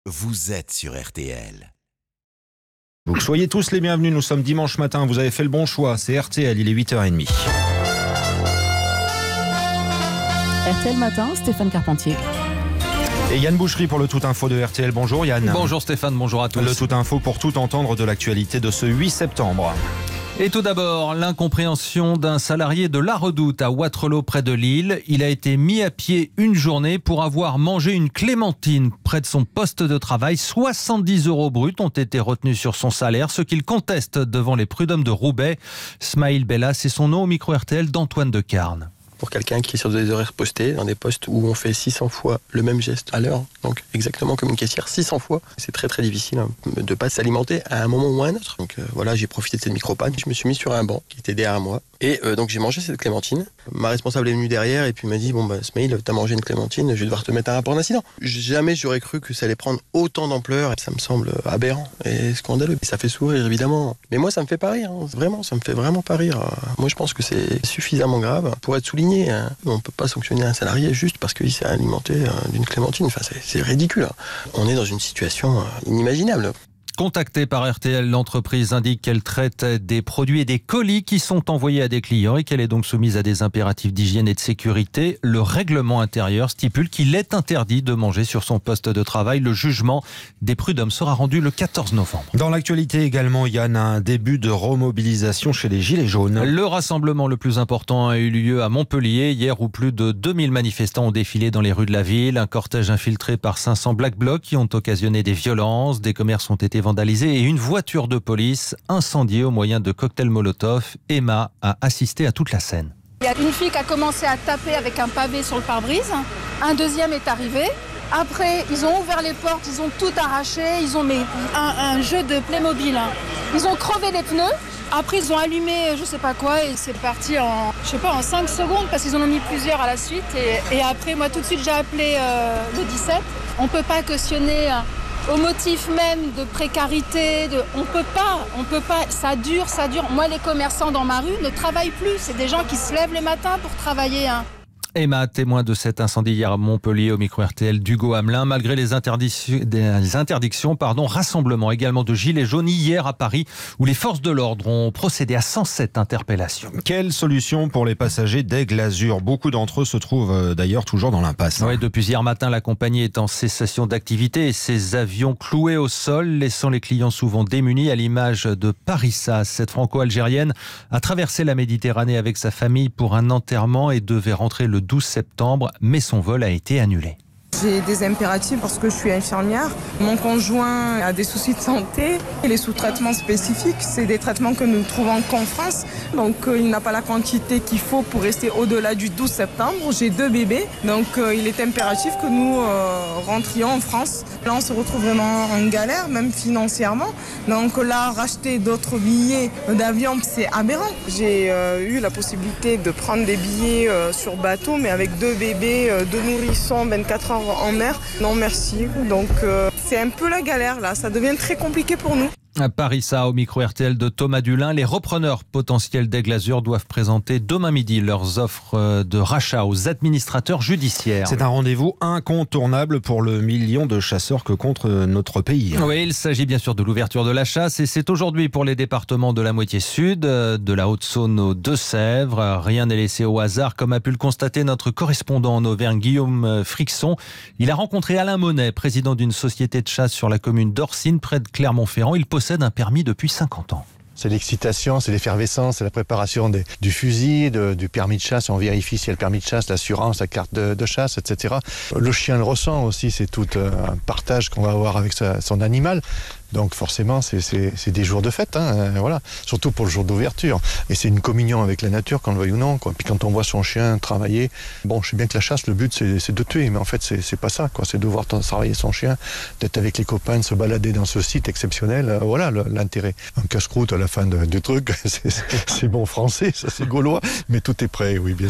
vous êtes sur RTL. Donc soyez tous les bienvenus, nous sommes dimanche matin, vous avez fait le bon choix, c'est RTL, il est 8h30. RTL Matin, Stéphane Carpentier. Et Yann Boucherie pour le Tout Info de RTL. Bonjour Yann. Bonjour Stéphane, bonjour à tous. Le Tout Info pour tout entendre de l'actualité de ce 8 septembre. Et tout d'abord, l'incompréhension d'un salarié de La Redoute à Wattrelos près de Lille. Il a été mis à pied une journée pour avoir mangé une clémentine près de son poste de travail. 70 € bruts ont été retenus sur son salaire, ce qu'il conteste devant les prud'hommes de Roubaix. Smaïl Bella, c'est son nom au micro RTL d'Antoine de Carnes. Pour quelqu'un qui est sur des horaires postés, dans des postes où on fait 600 fois le même geste à l'heure, donc exactement comme une caissière, 600 fois, c'est très très difficile de ne pas s'alimenter à un moment ou à un autre. Donc voilà, j'ai profité de cette micropanne, je me suis mis sur un banc qui était derrière moi, et donc j'ai mangé cette clémentine. Ma responsable est venue derrière et puis m'a dit, Smaïl, t'as mangé une clémentine, je vais devoir te mettre un rapport d'incident. Jamais j'aurais cru que ça allait prendre autant d'ampleur, ça me semble aberrant et scandaleux. Ça fait sourire évidemment, mais moi ça me fait pas rire, vraiment, ça me fait vraiment pas rire. Moi je pense que c'est suffisamment grave pour être souligné. On ne peut pas sanctionner un salarié juste parce qu'il s'est alimenté d'une clémentine. Enfin, c'est ridicule. On est dans une situation inimaginable. Contactée par RTL, l'entreprise indique qu'elle traite des produits et des colis qui sont envoyés à des clients et qu'elle est donc soumise à des impératifs d'hygiène et de sécurité. Le règlement intérieur stipule qu'il est interdit de manger sur son poste de travail. Le jugement des prud'hommes sera rendu le 14 novembre. Dans l'actualité également, Yann, un début de remobilisation chez les Gilets jaunes. Le rassemblement le plus important a eu lieu à Montpellier hier où plus de 2000 manifestants ont défilé dans les rues de la ville. Un cortège infiltré par 500 Black Blocs qui ont occasionné des violences. Des commerces ont été vandalisés et une voiture de police incendiée au moyen de cocktails Molotov. Emma a assisté à toute la scène. Il y a une fille qui a commencé à taper avec un pavé sur le pare-brise. Un deuxième est arrivé. Après, ils ont ouvert les portes, ils ont tout arraché. Ils ont mis un jeu de Playmobil. Ils ont crevé les pneus. Après, ils ont allumé je sais pas quoi et c'est parti en 5 secondes parce qu'ils en ont mis plusieurs à la suite. Et après, moi, tout de suite, j'ai appelé le 17. On ne peut pas cautionner au motif même de précarité. On peut pas, ça dure. Moi, les commerçants dans ma rue ne travaillent plus. C'est des gens qui se lèvent le matin pour travailler. Emma, témoin de cet incendie hier à Montpellier au micro RTL d'Hugo Hamelin. Malgré les interdictions, rassemblement également de gilets jaunes hier à Paris où les forces de l'ordre ont procédé à 107 interpellations. Quelle solution pour les passagers d'Aigle Azur? Beaucoup d'entre eux se trouvent d'ailleurs toujours dans l'impasse. Oui, depuis hier matin, la compagnie est en cessation d'activité et ses avions cloués au sol, laissant les clients souvent démunis à l'image de Parissa. Cette franco-algérienne a traversé la Méditerranée avec sa famille pour un enterrement et devait rentrer le 12 septembre, mais son vol a été annulé. J'ai des impératifs parce que je suis infirmière. Mon conjoint a des soucis de santé. Et les sous-traitements spécifiques, c'est des traitements que nous trouvons qu'en France. Donc il n'a pas la quantité qu'il faut pour rester au-delà du 12 septembre. J'ai 2 bébés. Donc il est impératif que nous rentrions en France. Là, on se retrouve vraiment en galère, même financièrement. Donc là, racheter d'autres billets d'avion, c'est aberrant. J'ai eu la possibilité de prendre des billets sur bateau, mais avec 2 bébés, 2 nourrissons, 24 heures en mer. Non, merci. Donc c'est un peu la galère là. Ça devient très compliqué pour nous. À Parissa, au micro RTL de Thomas Dulin, les repreneurs potentiels d'Aigle Azur doivent présenter demain midi leurs offres de rachat aux administrateurs judiciaires. C'est un rendez-vous incontournable pour le million de chasseurs que compte notre pays. Oui, il s'agit bien sûr de l'ouverture de la chasse et c'est aujourd'hui pour les départements de la moitié sud, de la Haute-Saône aux Deux-Sèvres. Rien n'est laissé au hasard, comme a pu le constater notre correspondant en Auvergne, Guillaume Frixon. Il a rencontré Alain Monet, président d'une société de chasse sur la commune d'Orsine, près de Clermont-Ferrand. Il possède un permis depuis 50 ans. C'est l'excitation, c'est l'effervescence, c'est la préparation du fusil, du permis de chasse. On vérifie s'il y a le permis de chasse, l'assurance, la carte de chasse, etc. Le chien le ressent aussi, c'est tout un partage qu'on va avoir avec son animal. Donc forcément, c'est des jours de fête, voilà. Surtout pour le jour d'ouverture. Et c'est une communion avec la nature, qu'on le veuille ou non, quoi. Puis quand on voit son chien travailler, bon, je sais bien que la chasse, le but, c'est de tuer, mais en fait, c'est pas ça, quoi. C'est de voir travailler son chien, d'être avec les copains, de se balader dans ce site exceptionnel. Voilà l'intérêt. Un casse-croûte à la fin du truc, c'est bon français, ça c'est gaulois, mais tout est prêt, oui, bien sûr.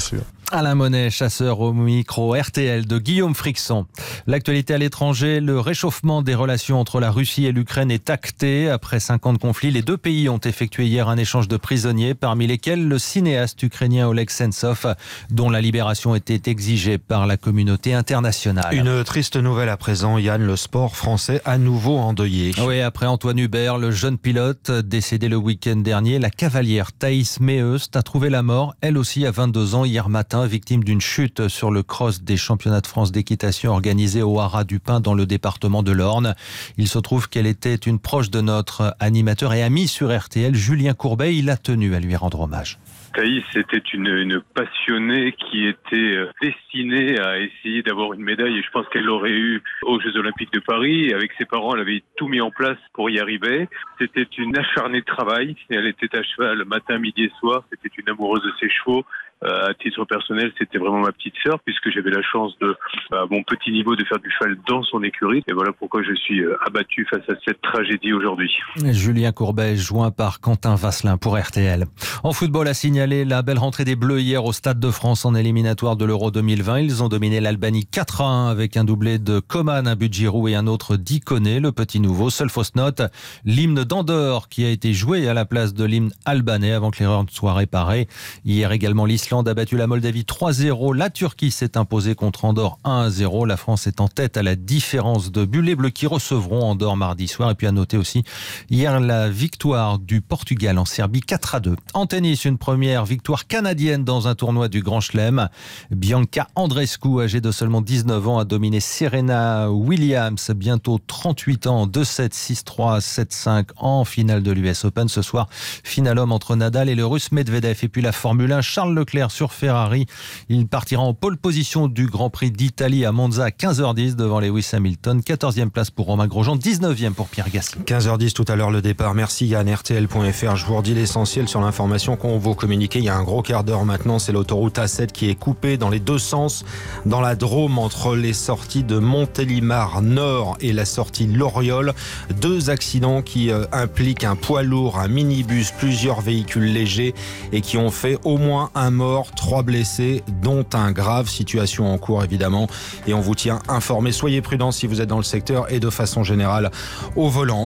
Alain Monet, chasseur au micro RTL de Guillaume Frixon. L'actualité à l'étranger, le réchauffement des relations entre la Russie et l'Ukraine est acté. Après 5 ans de conflit, les 2 pays ont effectué hier un échange de prisonniers, parmi lesquels le cinéaste ukrainien Oleg Sentsov, dont la libération était exigée par la communauté internationale. Une triste nouvelle à présent, Yann, le sport français à nouveau endeuillé. Oui, après Antoine Hubert, le jeune pilote décédé le week-end dernier, la cavalière Thaïs Meheust a trouvé la mort, elle aussi à 22 ans hier matin, victime d'une chute sur le cross des championnats de France d'équitation organisés au Haras du Pin dans le département de l'Orne. Il se trouve qu'elle était une proche de notre animateur et ami sur RTL, Julien Courbet. Il a tenu à lui rendre hommage. Thaïs était une passionnée qui était destinée à essayer d'avoir une médaille et je pense qu'elle l'aurait eu aux Jeux Olympiques de Paris. Et avec ses parents, elle avait tout mis en place pour y arriver. C'était une acharnée de travail. Elle était à cheval matin, midi et soir. C'était une amoureuse de ses chevaux. À titre personnel, c'était vraiment ma petite sœur puisque j'avais la chance à mon petit niveau de faire du cheval dans son écurie. Et voilà pourquoi je suis abattu face à cette tragédie aujourd'hui. Julien Courbet, joint par Quentin Vasselin pour RTL. En football, a signalé la belle rentrée des Bleus hier au Stade de France en éliminatoire de l'Euro 2020. Ils ont dominé l'Albanie 4-1 avec un doublé de Coman, un but de Giroud et un autre d'Ikoné, le petit nouveau. Seule fausse note, l'hymne d'Andorre qui a été joué à la place de l'hymne albanais avant que l'erreur ne soit réparée. Hier également, l'Islande a battu la Moldavie 3-0. La Turquie s'est imposée contre Andorre 1-0. La France est en tête à la différence de buts. Les Bleus qui recevront Andorre mardi soir. Et puis à noter aussi hier la victoire du Portugal en Serbie 4-2. En tennis, une première victoire canadienne dans un tournoi du Grand Chelem. Bianca Andreescu, âgée de seulement 19 ans, a dominé Serena Williams, bientôt 38 ans, 2-7, 6-3, 7-5 en finale de l'US Open. Ce soir, finale homme entre Nadal et le Russe Medvedev. Et puis la Formule 1, Charles Leclerc sur Ferrari. Il partira en pole position du Grand Prix d'Italie à Monza à 15h10 devant Lewis Hamilton. 14e place pour Romain Grosjean, 19e pour Pierre Gasly. 15h10 tout à l'heure le départ. Merci Yann, RTL.fr. Je vous redis l'essentiel sur l'information qu'on vous communiquait il y a un gros quart d'heure maintenant. C'est l'autoroute A7 qui est coupée dans les 2 sens dans la Drôme entre les sorties de Montélimar Nord et la sortie Loriol. 2 accidents qui impliquent un poids lourd, un minibus, plusieurs véhicules légers et qui ont fait au moins un mort, 3 blessés, dont un grave. Situation en cours évidemment et on vous tient informé. Soyez prudents si vous êtes dans le secteur et de façon générale au volant.